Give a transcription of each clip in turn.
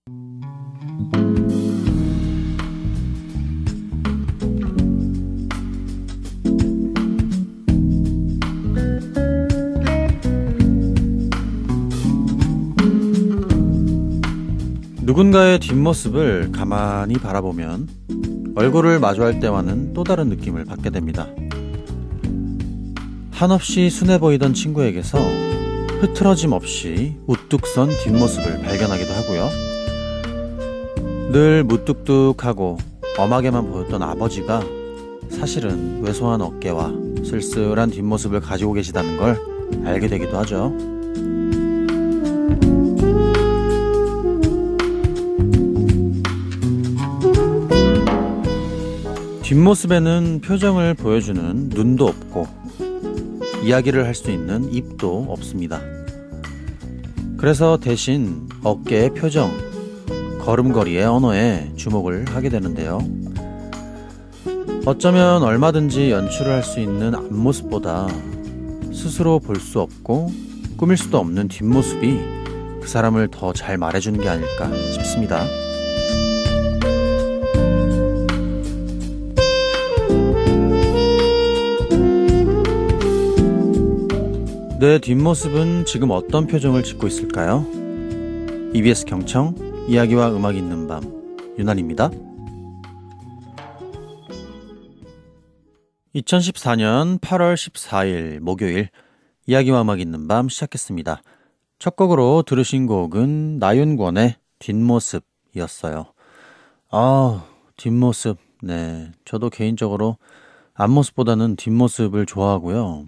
누군가의 뒷모습을 가만히 바라보면 얼굴을 마주할 때와는 또 다른 느낌을 받게 됩니다. 한없이 순해 보이던 친구에게서 흐트러짐 없이 우뚝 선 뒷모습을 발견하기도 하고요. 늘 무뚝뚝하고 엄하게만 보였던 아버지가 사실은 왜소한 어깨와 쓸쓸한 뒷모습을 가지고 계시다는 걸 알게 되기도 하죠. 뒷모습에는 표정을 보여주는 눈도 없고 이야기를 할 수 있는 입도 없습니다. 그래서 대신 어깨의 표정, 걸음걸이의 언어에 주목을 하게 되는데요. 어쩌면 얼마든지 연출을 할 수 있는 앞모습보다 스스로 볼 수 없고 꾸밀 수도 없는 뒷모습이 그 사람을 더 잘 말해주는 게 아닐까 싶습니다. 내 뒷모습은 지금 어떤 표정을 짓고 있을까요? EBS 경청, 이야기와 음악이 있는 밤, 유난입니다. 2014년 8월 14일 목요일, 이야기와 음악이 있는 밤 시작했습니다. 첫 곡으로 들으신 곡은 나윤권의 뒷모습이었어요. 뒷모습. 네, 저도 개인적으로 앞모습보다는 뒷모습을 좋아하고요.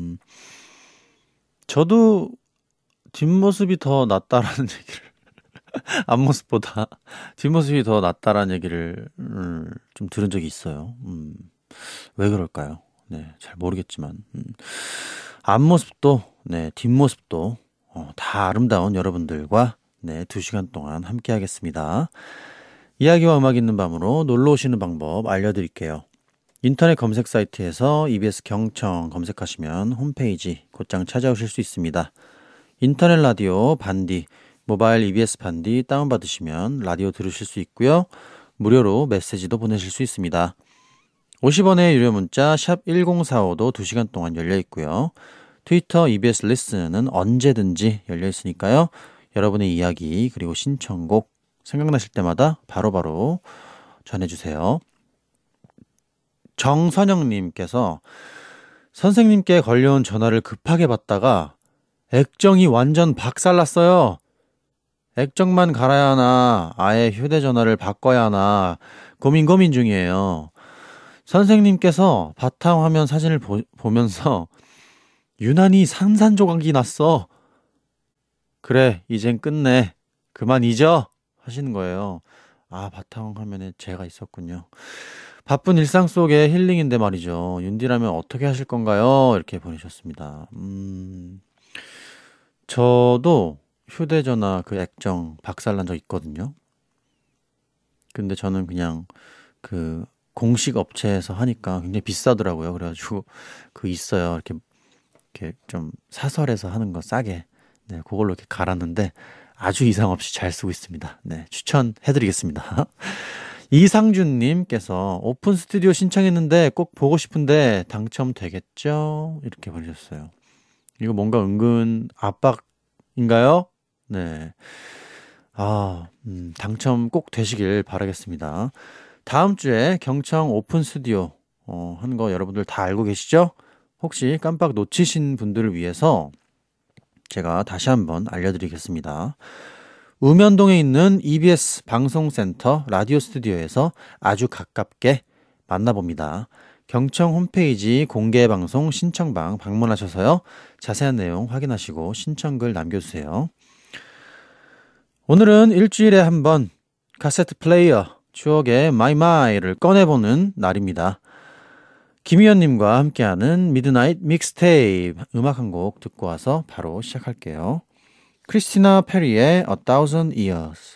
저도 뒷모습이 더 낫다라는 얘기를 앞모습보다 뒷모습이 더 낫다라는 얘기를 좀 들은 적이 있어요. 왜 그럴까요? 네, 잘 모르겠지만 앞모습도 네, 뒷모습도 다 아름다운 여러분들과 네, 2시간 동안 함께 하겠습니다. 이야기와 음악 있는 밤으로 놀러 오시는 방법 알려드릴게요. 인터넷 검색 사이트에서 EBS 경청 검색하시면 홈페이지 곧장 찾아오실 수 있습니다. 인터넷 라디오 반디, 모바일 EBS 반디 다운받으시면 라디오 들으실 수 있고요. 무료로 메시지도 보내실 수 있습니다. 50원의 유료 문자 샵 1045도 2시간 동안 열려 있고요. 트위터 EBS 리슨은 언제든지 열려 있으니까요. 여러분의 이야기 그리고 신청곡 생각나실 때마다 바로바로 전해주세요. 정선영님께서 선생님께 걸려온 전화를 급하게 받다가 액정이 완전 박살났어요. 액정만 갈아야 하나 아예 휴대전화를 바꿔야 하나 고민 중이에요. 선생님께서 바탕화면 사진을 보면서 유난히 산산조각이 났어. 그래 이젠 끝내. 그만 잊어. 하시는 거예요. 바탕화면에 제가 있었군요. 바쁜 일상 속의 힐링인데 말이죠. 윤디라면 어떻게 하실 건가요? 이렇게 보내셨습니다. 저도 휴대전화 그 액정 박살난 적 있거든요. 근데 저는 그냥 그 공식 업체에서 하니까 굉장히 비싸더라고요. 그래가지고 있어요. 이렇게 좀 사설에서 하는 거 싸게. 네, 그걸로 이렇게 갈았는데 아주 이상 없이 잘 쓰고 있습니다. 네, 추천해드리겠습니다. 이상준님께서 오픈 스튜디오 신청했는데 꼭 보고 싶은데 당첨되겠죠? 이렇게 보내셨어요. 이거 뭔가 은근 압박인가요? 네. 당첨 꼭 되시길 바라겠습니다. 다음 주에 경청 오픈 스튜디오 하는 거 여러분들 다 알고 계시죠? 혹시 깜빡 놓치신 분들을 위해서 제가 다시 한번 알려드리겠습니다. 우면동에 있는 EBS 방송센터 라디오 스튜디오에서 아주 가깝게 만나봅니다. 경청 홈페이지 공개방송 신청방 방문하셔서요. 자세한 내용 확인하시고 신청글 남겨주세요. 오늘은 일주일에 한 번 카세트 플레이어 추억의 마이마이를 꺼내보는 날입니다. 김희연님과 함께하는 미드나잇 믹스테이프 음악 한 곡 듣고 와서 바로 시작할게요. 크리스티나 페리의 A Thousand Years.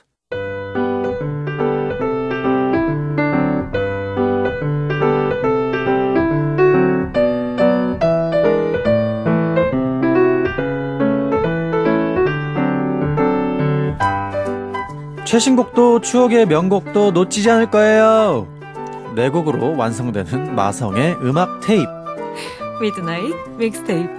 최신곡도 추억의 명곡도 놓치지 않을 거예요. 네 곡으로 완성되는 마성의 음악 테이프. 미드나잇 믹스테이프.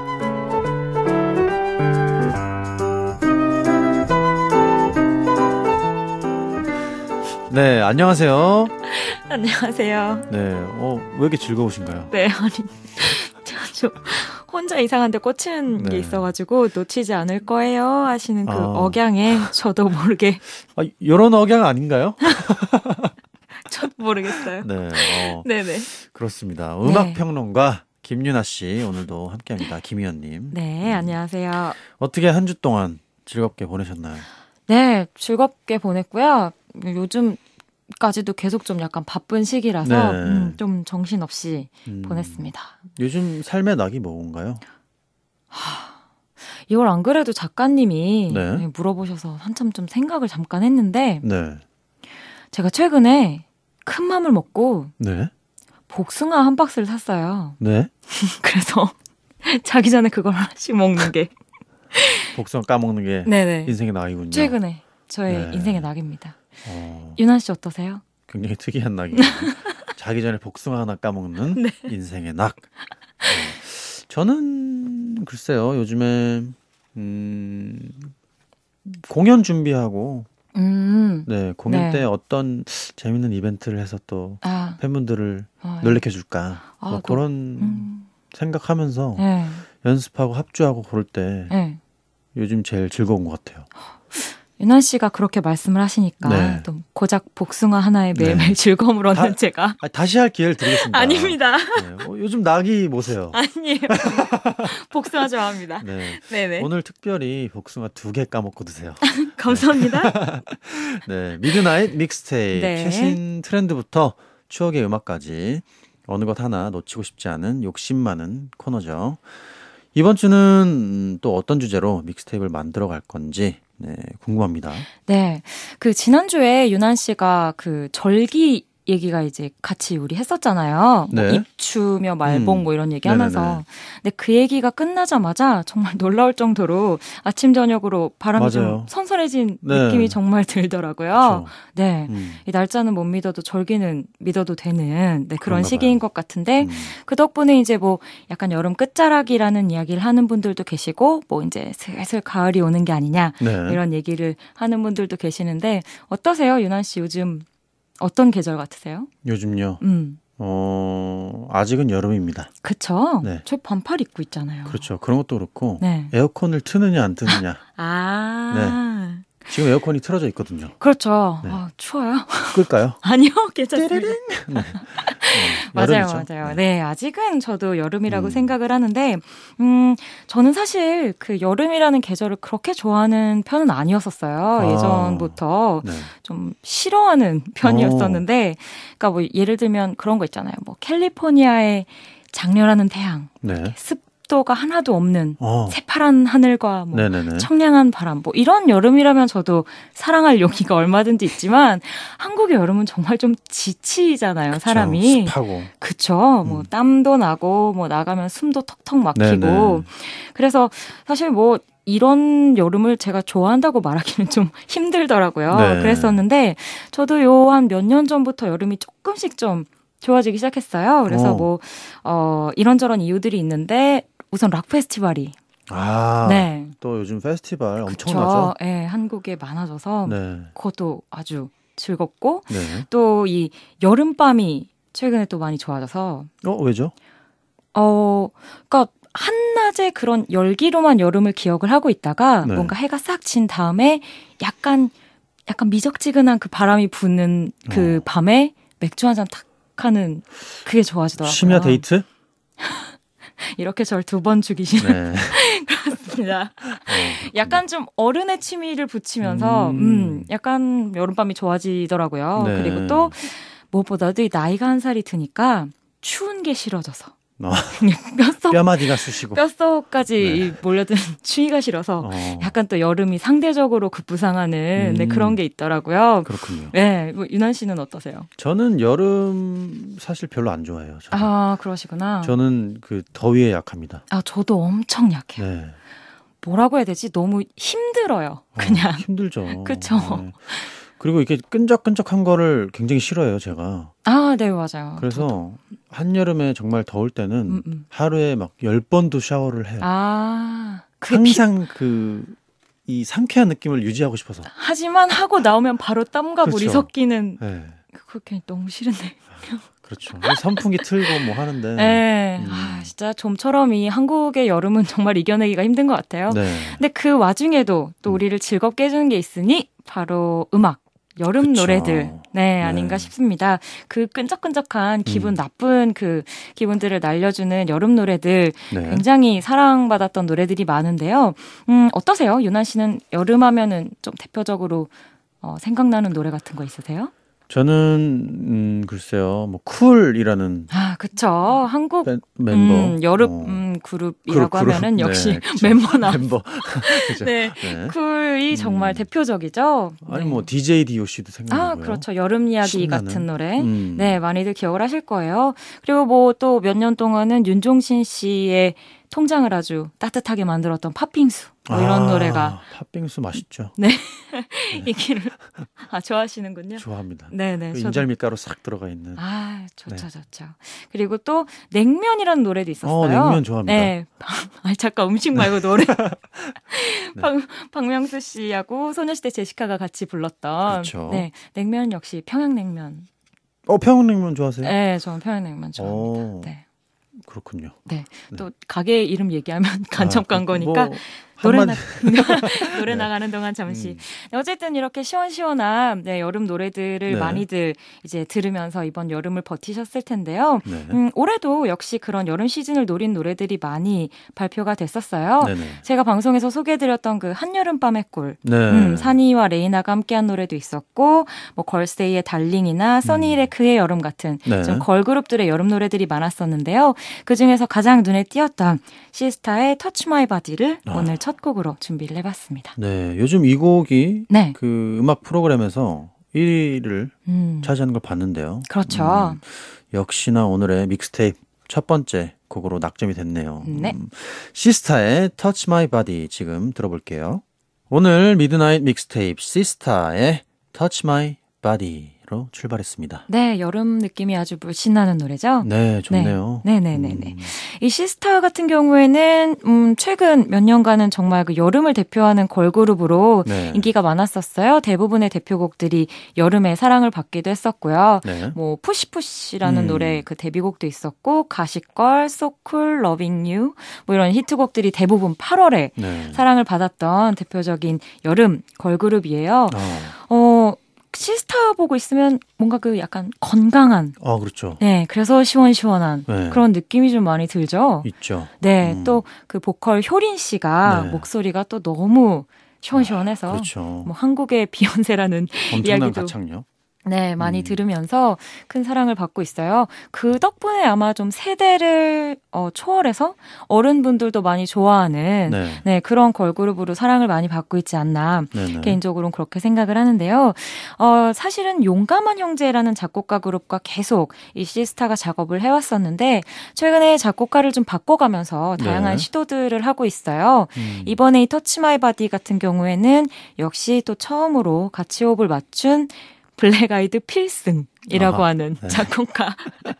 네, 안녕하세요. 안녕하세요. 네, 왜 이렇게 즐거우신가요? 네, 아니, 저 혼자 이상한데 꽂힌 게 있어가지고 놓치지 않을 거예요 하시는 그 억양에 저도 모르게. 이런 억양 아닌가요? 저도 모르겠어요. 네, 네네. 그렇습니다. 음악평론가 김유나 씨 오늘도 함께합니다. 김희연님. 네, 안녕하세요. 어떻게 한 주 동안 즐겁게 보내셨나요? 네, 즐겁게 보냈고요. 요즘까지도 계속 좀 약간 바쁜 시기라서 네. 좀 정신없이 보냈습니다. 요즘 삶의 낙이 뭔가요? 이걸 안 그래도 작가님이 네. 물어보셔서 한참 좀 생각을 잠깐 했는데 네. 제가 최근에 큰 맘을 먹고 네. 복숭아 한 박스를 샀어요. 네. 그래서 자기 전에 그걸 하나씩 먹는 게 복숭아 까먹는 게 네네. 인생의 낙이군요. 최근에 저의 네. 인생의 낙입니다. 유난 씨 어떠세요? 굉장히 특이한 낙이에요. 자기 전에 복숭아 하나 까먹는 네. 인생의 낙. 저는 글쎄요. 요즘에 공연 준비하고 네, 공연 때 어떤 재밌는 이벤트를 해서 또 팬분들을 놀래켜줄까 뭐 그런 생각하면서 네. 연습하고 합주하고 그럴 때 네. 요즘 제일 즐거운 것 같아요. 유난 씨가 그렇게 말씀을 하시니까 네. 또 고작 복숭아 하나에 매일매일 즐거움을 얻는 제가 다시 할 기회를 드리겠습니다. 아닙니다. 네. 요즘 낙이 뭐세요? 아니에요. 복숭아 좋아합니다. 네. 네네. 오늘 특별히 복숭아 2개 까먹고 드세요. 감사합니다. 네, 미드나잇 믹스테이프. 네. 최신 트렌드부터 추억의 음악까지 어느 것 하나 놓치고 싶지 않은 욕심 많은 코너죠. 이번 주는 또 어떤 주제로 믹스테이프를 만들어 갈 건지 궁금합니다. 네, 그 지난주에 유난 씨가 그 절기 얘기가 이제 같이 우리 했었잖아요. 네. 뭐 입추며 말복 뭐 이런 얘기 하면서. 네네네. 근데 그 얘기가 끝나자마자 정말 놀라울 정도로 아침 저녁으로 바람이 맞아요. 좀 선선해진 네. 느낌이 정말 들더라고요. 그렇죠. 네, 이 날짜는 못 믿어도 절기는 믿어도 되는 그런 그런가 시기인 봐요. 것 같은데 그 덕분에 이제 뭐 약간 여름 끝자락이라는 이야기를 하는 분들도 계시고 뭐 이제 슬슬 가을이 오는 게 아니냐 네. 이런 얘기를 하는 분들도 계시는데 어떠세요, 유난 씨? 요즘 어떤 계절 같으세요? 요즘요. 아직은 여름입니다. 그쵸? 네. 저 반팔 입고 있잖아요. 그렇죠. 그런 것도 그렇고 네. 에어컨을 트느냐 안 트느냐. 지금 에어컨이 틀어져 있거든요. 그렇죠. 네. 추워요? 끌까요? 아니요, 괜찮습니다. 네. 맞아요, 여름이죠. 맞아요. 네, 아직은 저도 여름이라고 음. 생각을 하는데, 저는 사실 그 여름이라는 계절을 그렇게 좋아하는 편은 아니었었어요. 예전부터 네. 좀 싫어하는 편이었었는데, 그러니까 뭐 예를 들면 그런 거 있잖아요. 뭐 캘리포니아의 장렬하는 태양, 네. 습도가 하나도 없는 어. 새파란 하늘과 뭐 네네네. 청량한 바람, 뭐 이런 여름이라면 저도 사랑할 용기가 얼마든지 있지만 한국의 여름은 정말 좀 지치잖아요, 그쵸, 사람이. 습하고. 그쵸. 뭐 땀도 나고 뭐 나가면 숨도 턱턱 막히고. 네네. 그래서 사실 뭐 이런 여름을 제가 좋아한다고 말하기는 좀 힘들더라고요. 네. 그랬었는데 저도 요 한 몇 년 전부터 여름이 조금씩 좀 좋아지기 시작했어요. 그래서 뭐 이런저런 이유들이 있는데 우선 락 페스티벌이 네. 또 요즘 페스티벌 그쵸. 엄청나죠? 네, 한국에 많아져서 네. 그것도 아주 즐겁고 네. 또 이 여름밤이 최근에 또 많이 좋아져서 왜죠? 그러니까 한낮에 그런 열기로만 여름을 기억을 하고 있다가 네. 뭔가 해가 싹 진 다음에 약간 미적지근한 그 바람이 부는 그 밤에 맥주 한 잔 탁 하는 그게 좋아지더라고요. 심야 데이트? 이렇게 절 2번 죽이시는 네. 그렇습니다. 약간 좀 어른의 취미를 붙이면서 약간 여름밤이 좋아지더라고요. 네. 그리고 또 무엇보다도 이 나이가 한 살이 드니까 추운 게 싫어져서 뼈마디가 쑤시고 뼛속까지 몰려드는 추위가 싫어서 약간 또 여름이 상대적으로 급부상하는 그런 게 있더라고요. 그렇군요. 네, 뭐 유난 씨는 어떠세요? 저는 여름 사실 별로 안 좋아해요. 저는. 그러시구나. 저는 그 더위에 약합니다. 저도 엄청 약해요. 네. 뭐라고 해야 되지? 너무 힘들어요. 그냥. 힘들죠. 그쵸. 네. 그리고 이렇게 끈적끈적한 거를 굉장히 싫어해요, 제가. 아, 네, 맞아요. 그래서 한여름에 정말 더울 때는 하루에 막 10번도 샤워를 해요. 아, 항상 이 상쾌한 느낌을 유지하고 싶어서. 하지만 하고 나오면 바로 땀과 물이 그렇죠. 섞이는. 네. 그렇게 너무 싫은데. 그렇죠. 선풍기 틀고 뭐 하는데. 네. 진짜 좀처럼 이 한국의 여름은 정말 이겨내기가 힘든 것 같아요. 네. 근데 그 와중에도 또 우리를 즐겁게 해주는 게 있으니 바로 음악. 여름 그쵸. 노래들, 네, 아닌가 싶습니다. 그 끈적끈적한 기분 나쁜 그 기분들을 날려주는 여름 노래들, 네. 굉장히 사랑받았던 노래들이 많은데요. 어떠세요? 유나 씨는 여름 하면은 좀 대표적으로 생각나는 노래 같은 거 있으세요? 저는 글쎄요, 뭐 쿨이라는 그쵸. 한국 멤버 여름 그룹이라고 하면은 역시 네, 그렇죠. 멤버나 멤버 그렇죠. 네, 네. 쿨이 정말 대표적이죠. 아니 네. 뭐 DJ DOC도 생각나고요. 그렇죠. 여름 이야기 신나는. 같은 노래. 네, 많이들 기억을 하실 거예요. 그리고 뭐 또 몇 년 동안은 윤종신 씨의 통장을 아주 따뜻하게 만들었던 팥빙수. 뭐 이런 노래가. 팥빙수 맛있죠. 네. 이기를 좋아하시는군요. 좋아합니다. 네네. 그 인절미가루 싹 들어가 있는. 좋죠, 네. 좋죠. 그리고 또 냉면이라는 노래도 있었어요. 냉면 좋아합니다. 네. 잠깐 음식 말고 노래. 네. 박명수 씨하고 소녀시대 제시카가 같이 불렀던. 그렇죠. 네. 냉면 역시 평양냉면. 평양냉면 좋아하세요? 네, 저는 평양냉면 좋아합니다. 네. 그렇군요. 네. 또 가게 이름 얘기하면 간첩 간 거니까 뭐 노래 나가는 동안 잠시. 어쨌든 이렇게 시원시원한 여름 노래들을 많이들 이제 들으면서 이번 여름을 버티셨을 텐데요. 네. 올해도 역시 그런 여름 시즌을 노린 노래들이 많이 발표가 됐었어요. 네네. 제가 방송에서 소개해드렸던 그 한여름밤의 꿀, 네. 산이와 레이나가 함께한 노래도 있었고, 뭐 걸스데이의 달링이나 써니힐의 그의 여름 같은 네. 좀 걸그룹들의 여름 노래들이 많았었는데요. 그 중에서 가장 눈에 띄었던 시스타의 Touch My Body를 오늘 첫 곡으로 준비를 해봤습니다. 네, 요즘 이 곡이 네. 그 음악 프로그램에서 1위를 차지하는 걸 봤는데요. 그렇죠. 역시나 오늘의 믹스테이프 첫 번째 곡으로 낙점이 됐네요. 네. 시스타의 Touch My Body 지금 들어볼게요. 오늘 미드나잇 믹스테이프 시스타의 Touch My Body로 출발했습니다. 네, 여름 느낌이 아주 물씬 나는 노래죠. 네, 좋네요. 네네네네. 이 시스타 같은 경우에는 최근 몇 년간은 정말 그 여름을 대표하는 걸그룹으로 인기가 많았었어요. 대부분의 대표곡들이 여름에 사랑을 받기도 했었고요. 네. 뭐 푸시푸시라는 노래 그 데뷔곡도 있었고 가시걸, 소쿨, 러빙 유 뭐 이런 히트곡들이 대부분 8월에 사랑을 받았던 대표적인 여름 걸그룹이에요. 시스타 보고 있으면 뭔가 그 약간 건강한. 그렇죠. 네, 그래서 시원시원한 그런 느낌이 좀 많이 들죠. 있죠. 네, 또 그 보컬 효린 씨가 목소리가 또 너무 시원시원해서 그렇죠. 뭐 한국의 비욘세라는 엄청난 이야기도 가창력. 네, 많이 들으면서 큰 사랑을 받고 있어요. 그 덕분에 아마 좀 세대를 초월해서 어른분들도 많이 좋아하는 그런 걸그룹으로 사랑을 많이 받고 있지 않나 개인적으로는 그렇게 생각을 하는데요. 사실은 용감한 형제라는 작곡가 그룹과 계속 이 시스타가 작업을 해왔었는데 최근에 작곡가를 좀 바꿔가면서 다양한 시도들을 하고 있어요. 이번에 이 터치 마이 바디 같은 경우에는 역시 또 처음으로 같이 호흡을 맞춘 블랙 아이드 필승이라고 하는 작곡가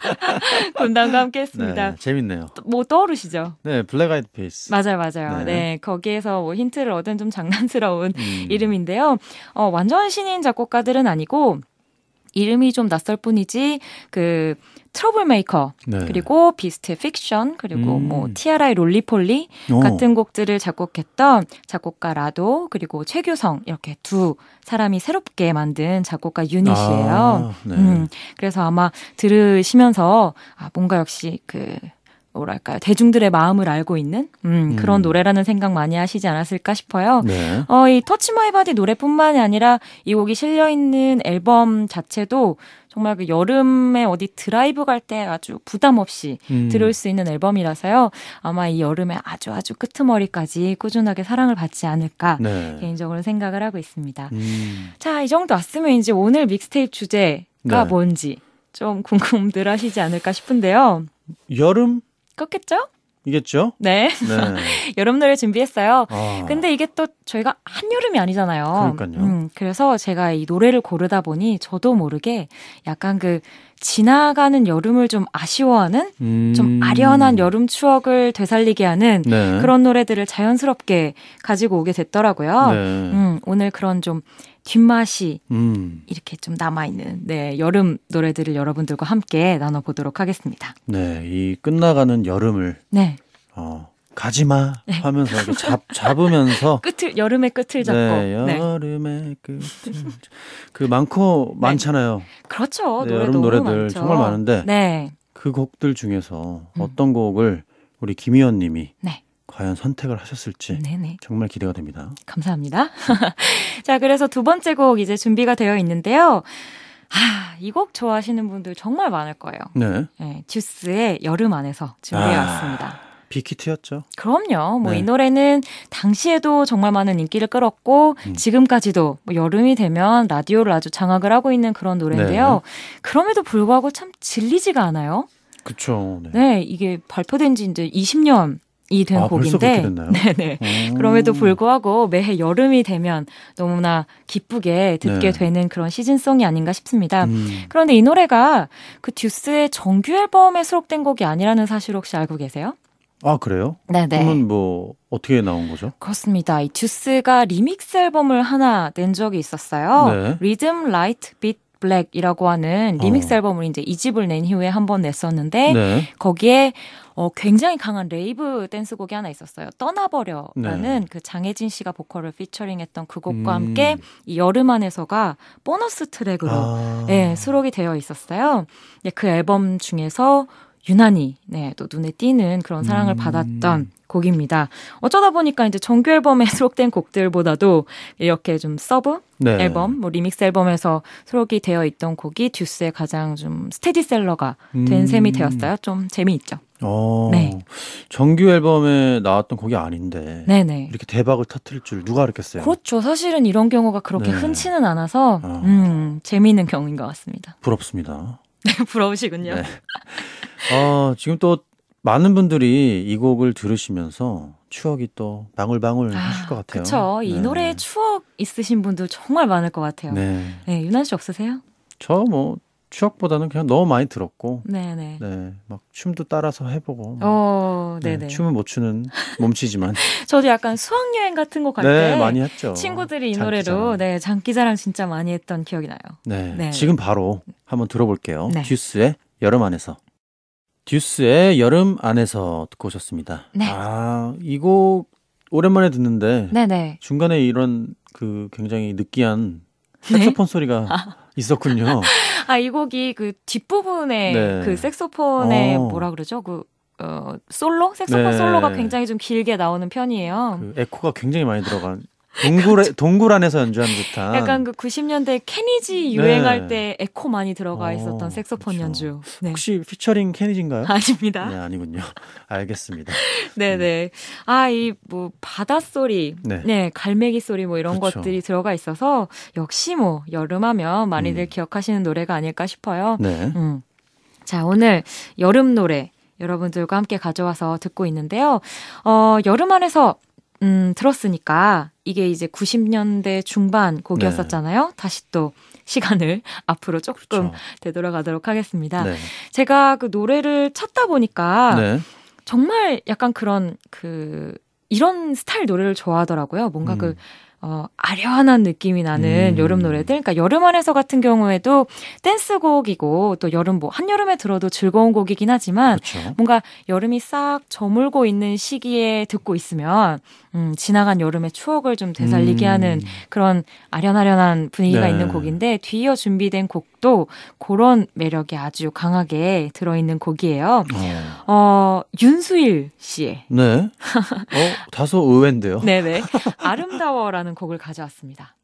군단과 함께 했습니다. 네, 재밌네요. 뭐 떠오르시죠? 네, 블랙 아이드 필스. 맞아요. 네, 거기에서 뭐 힌트를 얻은 좀 장난스러운 이름인데요. 완전 신인 작곡가들은 아니고 이름이 좀 낯설 뿐이지 그 트러블 메이커 그리고 비스트의 픽션 그리고 뭐 티아라의 롤리폴리 같은 곡들을 작곡했던 작곡가 라도 그리고 최규성 이렇게 두 사람이 새롭게 만든 작곡가 유닛이에요. 그래서 아마 들으시면서 뭔가 역시 그 뭐랄까요 대중들의 마음을 알고 있는 그런 노래라는 생각 많이 하시지 않았을까 싶어요. 이 터치 마이 바디 노래뿐만이 아니라 이 곡이 실려있는 앨범 자체도 정말 그 여름에 어디 드라이브 갈 때 아주 부담 없이 들을 수 있는 앨범이라서요. 아마 이 여름에 아주 끄트머리까지 꾸준하게 사랑을 받지 않을까 개인적으로 생각을 하고 있습니다. 자, 이 정도 왔으면 이제 오늘 믹스테이프 주제가 뭔지 좀 궁금들 하시지 않을까 싶은데요. 여름? 그렇겠죠? 여름이겠죠? 네. 네. 여름 노래 준비했어요. 아, 근데 이게 또 저희가 한여름이 아니잖아요. 그러니까요. 그래서 제가 이 노래를 고르다 보니 저도 모르게 약간 그 지나가는 여름을 좀 아쉬워하는 좀 아련한 여름 추억을 되살리게 하는 네. 그런 노래들을 자연스럽게 가지고 오게 됐더라고요. 네. 오늘 그런 좀 뒷맛이 음. 이렇게 좀 남아있는 네, 여름 노래들을 여러분들과 함께 나눠보도록 하겠습니다. 네, 이 끝나가는 여름을 네. 가지마 하면서 이렇게 잡으면서 여름의 끝을 잡고. 네, 여름의 끝을 그 많잖아요. 그렇죠. 네, 노래 여름 너무 노래들 많죠. 정말 많은데 네. 그 곡들 중에서 어떤 곡을 우리 김희연 님이 네. 과연 선택을 하셨을지 네네. 정말 기대가 됩니다. 감사합니다. 자, 그래서 두 번째 곡 이제 준비가 되어 있는데요. 이 곡 좋아하시는 분들 정말 많을 거예요. 네. 네, 듀스의 여름 안에서 준비해왔습니다. 빅히트였죠. 그럼요. 뭐 네. 이 노래는 당시에도 정말 많은 인기를 끌었고 지금까지도 뭐 여름이 되면 라디오를 아주 장악을 하고 있는 그런 노래인데요. 그럼에도 불구하고 참 질리지가 않아요. 그렇죠. 네. 네, 이게 발표된 지 이제 20년이 된 벌써 곡인데, 그렇게 됐나요? 네네. 그럼에도 불구하고 매해 여름이 되면 너무나 기쁘게 듣게 네. 되는 그런 시즌송이 아닌가 싶습니다. 그런데 이 노래가 그 듀스의 정규 앨범에 수록된 곡이 아니라는 사실 혹시 알고 계세요? 아, 그래요? 네네. 그러면 뭐 어떻게 나온 거죠? 그렇습니다. 이 듀스가 리믹스 앨범을 하나 낸 적이 있었어요. 네. 리듬 라이트 빛 블랙이라고 하는 리믹스 앨범을 이제 2집을 낸 이후에 한 번 냈었는데 네. 거기에 굉장히 강한 레이브 댄스곡이 하나 있었어요. 떠나버려라는 그 장혜진 씨가 보컬을 피처링했던 그 곡과 함께 이 여름 안에서가 보너스 트랙으로 수록이 되어 있었어요. 그 앨범 중에서 유난히 또 눈에 띄는 그런 사랑을 받았던 곡입니다. 어쩌다 보니까 이제 정규 앨범에 수록된 곡들보다도 이렇게 좀 서브 앨범, 뭐 리믹스 앨범에서 수록이 되어 있던 곡이 듀스의 가장 좀 스테디셀러가 된 셈이 되었어요. 좀 재미있죠. 네. 정규 앨범에 나왔던 곡이 아닌데 네네. 이렇게 대박을 터뜨릴 줄 누가 알았겠어요? 그렇죠. 사실은 이런 경우가 그렇게 흔치는 않아서 재미있는 경우인 것 같습니다. 부럽습니다. 네, 부러우시군요. 네. 지금 또 많은 분들이 이 곡을 들으시면서 추억이 또 방울방울 하실 것 같아요. 그렇죠. 이 노래에 추억 있으신 분들 정말 많을 것 같아요. 네. 유난 씨 없으세요? 저 뭐 추억보다는 그냥 너무 많이 들었고, 네네. 네, 막 춤도 따라서 해보고. 네네. 춤은 못 추는 몸치지만. 저도 약간 수학여행 같은 거 갈 때 네, 많이 했죠. 친구들이 이 장기자랑. 노래로 장기자랑 진짜 많이 했던 기억이 나요. 네, 지금 바로 한번 들어볼게요. 네. 듀스의 여름 안에서. 듀스의 여름 안에서 듣고 오셨습니다. 네. 이 곡 오랜만에 듣는데 네네. 중간에 이런 그 굉장히 느끼한 색소폰 소리가 있었군요. 이 곡이 그 뒷부분에 네. 그 색소폰의 뭐라 그러죠? 솔로? 색소폰 솔로가 굉장히 좀 길게 나오는 편이에요. 그 에코가 굉장히 많이 들어간 동굴 안에서 연주하는 듯한. 약간 그 90년대 케니지 유행할 때 에코 많이 들어가 있었던 색소폰 그렇죠. 연주. 네. 혹시 피처링 케니지인가요? 아닙니다. 네, 아니군요. 알겠습니다. 네네. 이 뭐 바닷소리, 갈매기 소리 뭐 이런 그렇죠. 것들이 들어가 있어서 역시 뭐 여름하면 많이들 기억하시는 노래가 아닐까 싶어요. 네. 자, 오늘 여름 노래 여러분들과 함께 가져와서 듣고 있는데요. 여름 안에서 들었으니까 이게 이제 90년대 중반 곡이었었잖아요. 다시 또 시간을 앞으로 조금 그렇죠. 되돌아가도록 하겠습니다. 네. 제가 그 노래를 찾다 보니까 네. 정말 약간 그런 이런 스타일 노래를 좋아하더라고요. 뭔가 아련한 느낌이 나는 여름 노래들. 그러니까 여름 안에서 같은 경우에도 댄스곡이고 또 여름 한여름에 들어도 즐거운 곡이긴 하지만 그렇죠. 뭔가 여름이 싹 저물고 있는 시기에 듣고 있으면 지나간 여름의 추억을 좀 되살리게 하는 그런 아련아련한 분위기가 있는 곡인데 뒤이어 준비된 곡도 그런 매력이 아주 강하게 들어있는 곡이에요. 윤수일 씨의 네. 다소 의외인데요. 네네. 아름다워라는 곡을 가져왔습니다.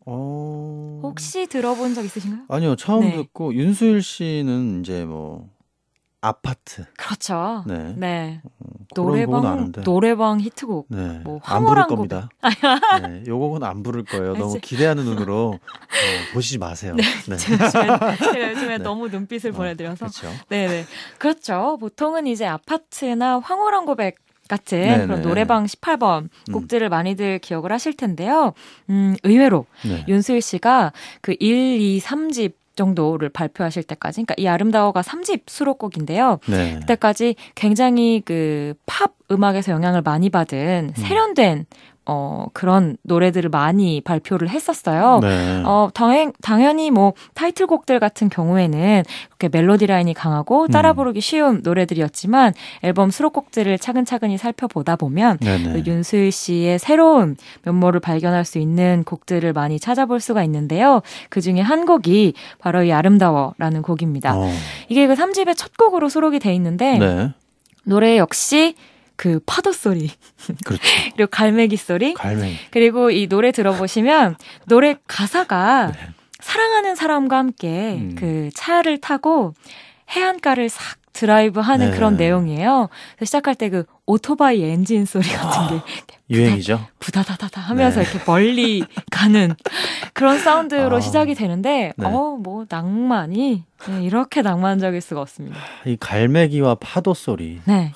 혹시 들어본 적 있으신가요? 아니요, 처음 듣고 윤수일 씨는 이제 뭐 아파트. 그렇죠. 네. 네. 아는데. 노래방 히트곡. 네. 뭐 안 부를 황홀한 겁니다. 네. 요 곡은 안 부를 거예요. 너무 기대하는 눈으로 보시지 마세요. 네. 제가 요즘에 너무 눈빛을 보내드려서. 그렇죠. 네네. 그렇죠. 보통은 이제 아파트나 황홀한 고백 같은 네네. 그런 노래방 18번 곡들을 많이들 기억을 하실 텐데요. 의외로 네. 윤수일 씨가 그 1, 2, 3집 정도를 발표하실 때까지, 그러니까 이 아름다워가 3집 수록곡인데요. 네. 그때까지 굉장히 그 팝 음악에서 영향을 많이 받은 세련된 그런 노래들을 많이 발표를 했었어요. 네. 당연히 뭐 타이틀곡들 같은 경우에는 그렇게 멜로디 라인이 강하고 따라 부르기 쉬운 노래들이었지만 앨범 수록곡들을 차근차근히 살펴보다 보면 그 윤수일 씨의 새로운 면모를 발견할 수 있는 곡들을 많이 찾아볼 수가 있는데요. 그중에 한 곡이 바로 이 아름다워라는 곡입니다. 이게 그 3집의 첫 곡으로 수록이 돼 있는데 네. 노래 역시 그 파도 소리, 그렇죠. 그리고 갈매기 소리, 갈매기. 그리고 이 노래 들어보시면 노래 가사가 사랑하는 사람과 함께 그 차를 타고 해안가를 싹 드라이브하는 그런 내용이에요. 그래서 시작할 때 그 오토바이 엔진 소리 같은 게 유행이죠. 부다다다다 하면서 이렇게 멀리 가는 그런 사운드로 시작이 되는데 뭐 낭만이 이렇게 낭만적일 수가 없습니다. 이 갈매기와 파도 소리. 네.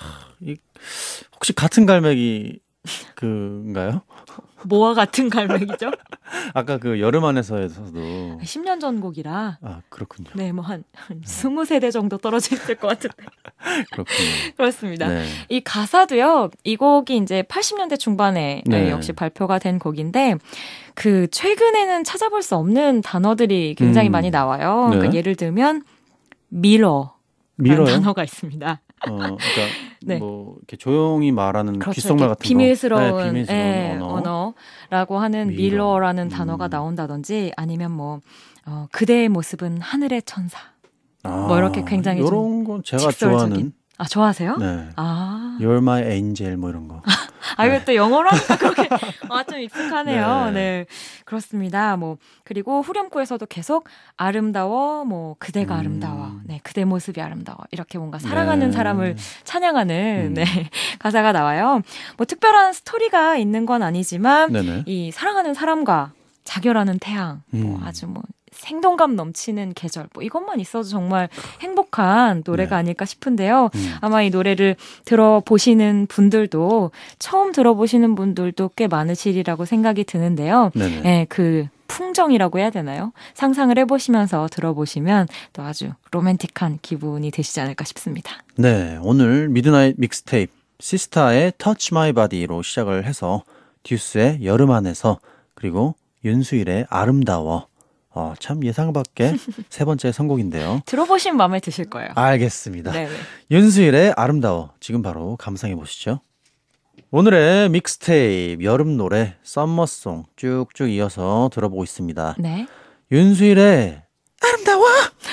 혹시 같은 갈매기 그인가요? 뭐와 같은 갈매기죠? 아까 그 여름 안에서에서도 10년 전 곡이라. 아, 그렇군요. 네, 뭐 한 20세대 정도 떨어져 있을 것 같은데. 그렇군요. 그렇습니다. 네. 이 가사도요. 이 곡이 이제 80년대 중반에 역시 발표가 된 곡인데 그 최근에는 찾아볼 수 없는 단어들이 굉장히 많이 나와요. 네. 그러니까 예를 들면 미러라는 단어가 있습니다. 그러니까 네. 뭐 이렇게 조용히 말하는 그렇죠. 귓속말 같은 비밀스러운, 언어. 언어라고 하는 미러라는 단어가 나온다든지 아니면 뭐 그대의 모습은 하늘의 천사. 뭐 이렇게 굉장히 이런 건 제가 직설적인. 좋아하는. 아, 좋아하세요? 네. 아. You're my angel 뭐 이런 거. 이거 또 영어로 하니까 그렇게 좀 익숙하네요. 네. 그렇습니다. 뭐 그리고 후렴구에서도 계속 아름다워, 뭐 그대가 아름다워, 네, 그대 모습이 아름다워 이렇게 뭔가 사랑하는 사람을 찬양하는 가사가 나와요. 뭐 특별한 스토리가 있는 건 아니지만 이 사랑하는 사람과 자결하는 태양, 뭐 아주 뭐 생동감 넘치는 계절, 뭐 이것만 있어도 정말 행복한 노래가 아닐까 싶은데요. 아마 이 노래를 들어보시는 분들도 처음 들어보시는 분들도 꽤 많으시리라고 생각이 드는데요. 네, 그 풍정이라고 해야 되나요? 상상을 해보시면서 들어보시면 또 아주 로맨틱한 기분이 되시지 않을까 싶습니다. 네, 오늘 미드나잇 믹스테이프 시스타의 Touch My Body로 시작을 해서 듀스의 여름 안에서 그리고 윤수일의 아름다워 참 예상 밖의 세 번째 선곡인데요. 들어보시면 마음에 드실 거예요. 알겠습니다. 네네. 윤수일의 아름다워 지금 바로 감상해 보시죠. 오늘의 믹스테이프 여름 노래 썸머송 쭉쭉 이어서 들어보고 있습니다. 네. 윤수일의 아름다워.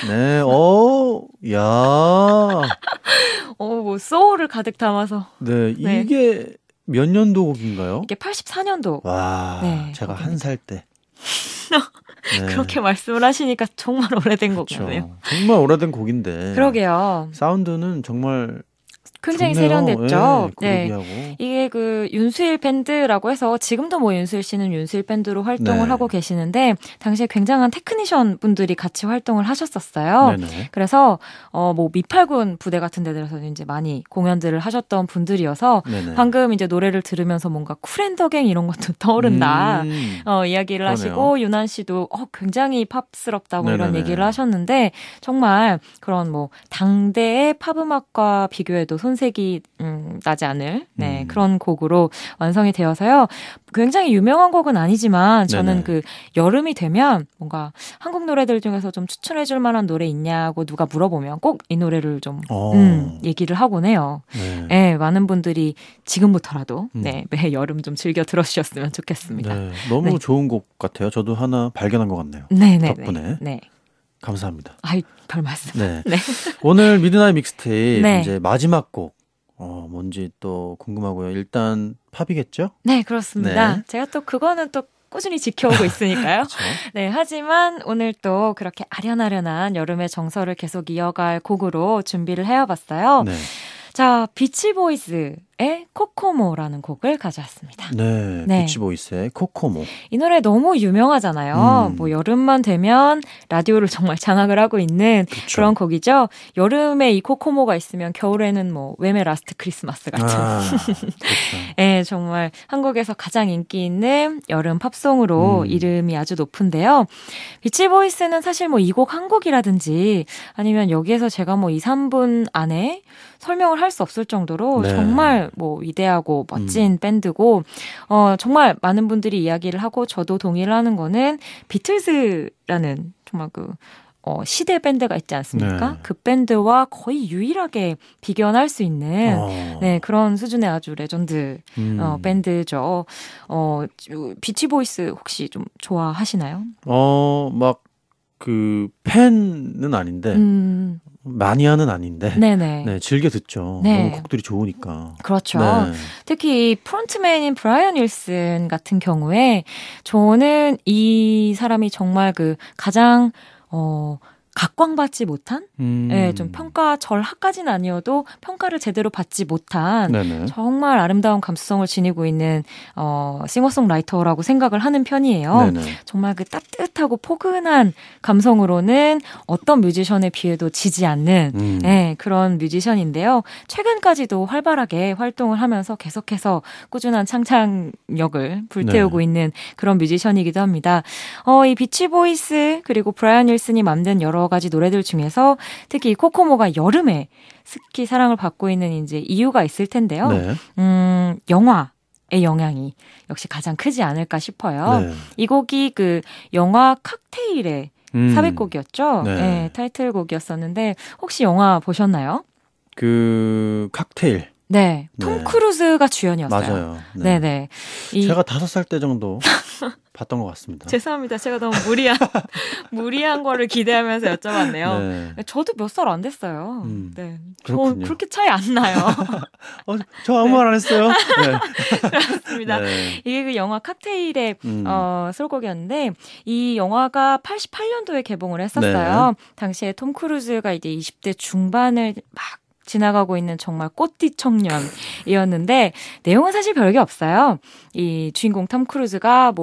네, 야. 뭐 소울을 가득 담아서. 네, 이게 몇 년도 곡인가요? 이게 84년도. 와, 제가 한 살 때. 네. 그렇게 말씀을 하시니까 정말 오래된 곡 같네요. 정말 오래된 곡인데. 그러게요. 사운드는 정말 굉장히 좋네요. 세련됐죠. 네. 이게 그 윤수일 밴드라고 해서 지금도 뭐 윤수일 씨는 윤수일 밴드로 활동을 하고 계시는데 당시에 굉장한 테크니션 분들이 같이 활동을 하셨었어요. 네네. 그래서 뭐 미팔군 부대 같은 데들에서 이제 많이 공연들을 하셨던 분들이어서 방금 이제 노래를 들으면서 뭔가 쿨앤더갱 이런 것도 떠오른다. 이야기를 그러네요. 하시고 유난 씨도 굉장히 팝스럽다고 이런 얘기를 하셨는데 정말 그런 뭐 당대의 팝 음악과 비교해도 손색이 나지 않을 그런 곡으로 완성이 되어서요. 굉장히 유명한 곡은 아니지만 저는 그 여름이 되면 뭔가 한국 노래들 중에서 좀 추천해줄 만한 노래 있냐고 누가 물어보면 꼭 이 노래를 좀 얘기를 하곤 해요. 네, 많은 분들이 지금부터라도 매 여름 좀 즐겨 들어주셨으면 좋겠습니다. 네, 너무 좋은 곡 같아요. 저도 하나 발견한 것 같네요. 덕분에. 네. 감사합니다. 별 말씀. 네. 오늘 미드나잇 믹스테이프 이제 마지막 곡 뭔지 또 궁금하고요. 일단 팝이겠죠? 네, 그렇습니다. 제가 또 그거는 또 꾸준히 지켜오고 있으니까요. 그렇죠. 네, 하지만 오늘 또 그렇게 아련아련한 여름의 정서를 계속 이어갈 곡으로 준비를 해와봤어요. 자, 비치보이스 코코모라는 곡을 가져왔습니다. 네, 네. 비치보이스의 코코모. 이 노래 너무 유명하잖아요. 뭐 여름만 되면 라디오를 정말 장악을 하고 있는 그쵸. 그런 곡이죠. 여름에 이 코코모가 있으면 겨울에는 뭐 웸의 라스트 크리스마스 같은. 그렇죠. 네, 정말 한국에서 가장 인기 있는 여름 팝송으로 이름이 아주 높은데요. 비치보이스는 사실 뭐 이 곡 한 곡이라든지 아니면 여기에서 제가 뭐 2, 3분 안에 설명을 할 수 없을 정도로 네. 정말 뭐 위대하고 멋진 밴드고 정말 많은 분들이 이야기를 하고 저도 동의를 하는 거는 비틀즈라는 정말 시대 밴드가 있지 않습니까? 네. 그 밴드와 거의 유일하게 비견할 수 있는 네, 그런 수준의 아주 레전드 밴드죠. 비치보이스 혹시 좀 좋아하시나요? 팬은 아닌데 마니아는 아닌데 네네. 네, 즐겨 듣죠. 네. 너무 곡들이 좋으니까. 그렇죠. 네. 특히 이 프론트맨인 브라이언 윌슨 같은 경우에 저는 이 사람이 정말 가장 각광받지 못한 네, 좀 평가 절하까지는 아니어도 평가를 제대로 받지 못한 네네. 정말 아름다운 감수성을 지니고 있는 싱어송라이터라고 생각을 하는 편이에요. 네네. 정말 그 따뜻하고 포근한 감성으로는 어떤 뮤지션에 비해도 지지 않는 네, 그런 뮤지션인데요. 최근까지도 활발하게 활동을 하면서 계속해서 꾸준한 창작력을 불태우고 네. 있는 그런 뮤지션이기도 합니다. 이 비치보이스 그리고 브라이언 윌슨이 만든 여러 가지 노래들 중에서 특히 이 코코모가 여름에 특히 사랑을 받고 있는 이제 이유가 있을 텐데요. 네. 영화의 영향이 역시 가장 크지 않을까 싶어요. 네. 이 곡이 영화 칵테일의 삽입곡이었죠. 네. 네, 타이틀곡이었었는데 혹시 영화 보셨나요? 칵테일. 네, 톰 네. 크루즈가 주연이었어요. 맞아요. 네, 네. 제가 5살 때 정도 봤던 것 같습니다. 죄송합니다. 제가 너무 무리한 거를 기대하면서 여쭤봤네요. 네. 저도 몇 살 안 됐어요. 네. 저 그렇군요. 그렇게 차이 안 나요. 저 아무 말 안 했어요. 네. 그렇습니다. 네. 이게 영화 칵테일의 수록곡이었는데 이 영화가 88년도에 개봉을 했었어요. 네. 당시에 톰 크루즈가 이제 20대 중반을 막 지나가고 있는 정말 꽃띠 청년이었는데 내용은 사실 별게 없어요. 이 주인공 톰 크루즈가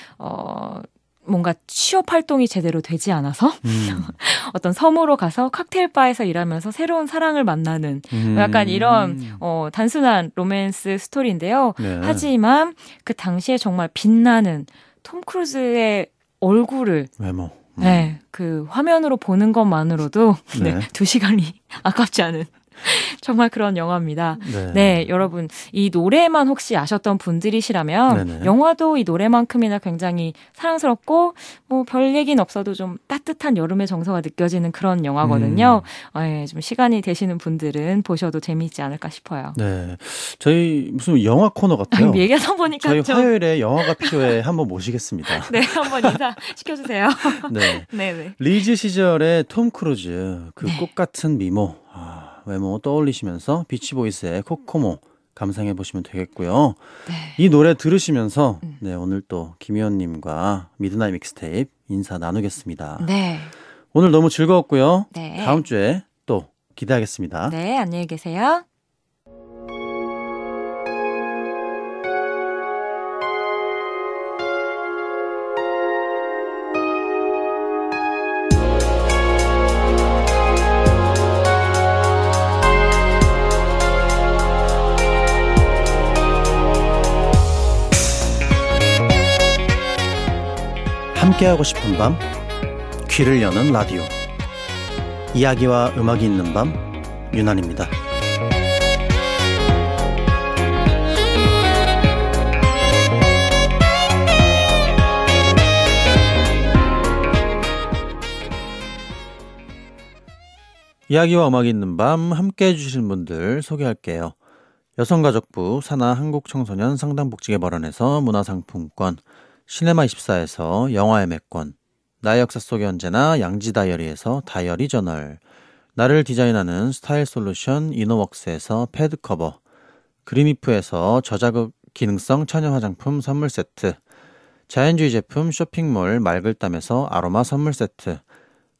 뭔가 취업 활동이 제대로 되지 않아서 어떤 섬으로 가서 칵테일 바에서 일하면서 새로운 사랑을 만나는 약간 이런 단순한 로맨스 스토리인데요. 네. 하지만 그 당시에 정말 빛나는 톰 크루즈의 얼굴을 외모. 네, 화면으로 보는 것만으로도 네. 2시간이 아깝지 않은 정말 그런 영화입니다. 네. 네, 여러분 이 노래만 혹시 아셨던 분들이시라면 네네. 영화도 이 노래만큼이나 굉장히 사랑스럽고 별 얘기는 없어도 좀 따뜻한 여름의 정서가 느껴지는 그런 영화거든요. 좀 시간이 되시는 분들은 보셔도 재미있지 않을까 싶어요. 네, 저희 무슨 영화 코너 같아요. 얘기하다 보니까 저희 화요일에 영화가 필요해 한번 모시겠습니다. 네, 한번 인사 시켜주세요. 네. 네. 리즈 시절의 톰 크루즈 꽃 같은 미모 외모 떠올리시면서 비치보이스의 코코모 감상해 보시면 되겠고요. 네. 이 노래 들으시면서 네, 오늘 또 김희원님과 미드나잇 믹스테이프 인사 나누겠습니다. 네. 오늘 너무 즐거웠고요. 네. 다음 주에 또 기대하겠습니다. 네, 안녕히 계세요. 함께하고 싶은 밤 귀를 여는 라디오 이야기와 음악이 있는 밤 유난입니다. 이야기와 음악이 있는 밤 함께해 주시는 분들 소개할게요. 여성가족부 산하 한국청소년 상담복지계 벌안에서 문화상품권, 시네마24에서 영화의 매권, 나의 역사 속의 언제나 양지다이어리에서 다이어리 저널, 나를 디자인하는 스타일 솔루션 이노웍스에서 패드 커버, 그린이프에서 저자극 기능성 천연 화장품 선물 세트, 자연주의 제품 쇼핑몰 말글담에서 아로마 선물 세트,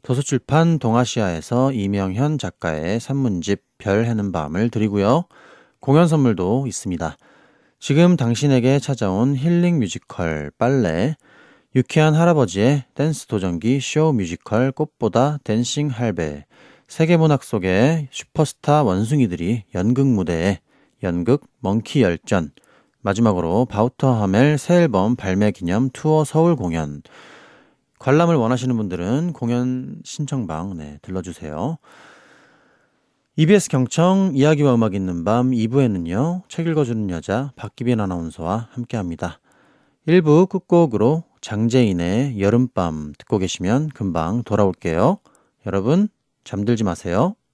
도서출판 동아시아에서 이명현 작가의 산문집 별 해는 밤을 드리고요. 공연 선물도 있습니다. 지금 당신에게 찾아온 힐링 뮤지컬 빨래, 유쾌한 할아버지의 댄스 도전기 쇼 뮤지컬 꽃보다 댄싱 할배, 세계문학 속의 슈퍼스타 원숭이들이 연극 무대에 연극 멍키 열전, 마지막으로 바우터 하멜 새 앨범 발매 기념 투어 서울 공연. 관람을 원하시는 분들은 공연 신청방 들러주세요. EBS 경청 이야기와 음악 있는 밤 2부에는요. 책 읽어주는 여자 박기빈 아나운서와 함께합니다. 1부 끝곡으로 장재인의 여름밤 듣고 계시면 금방 돌아올게요. 여러분 잠들지 마세요.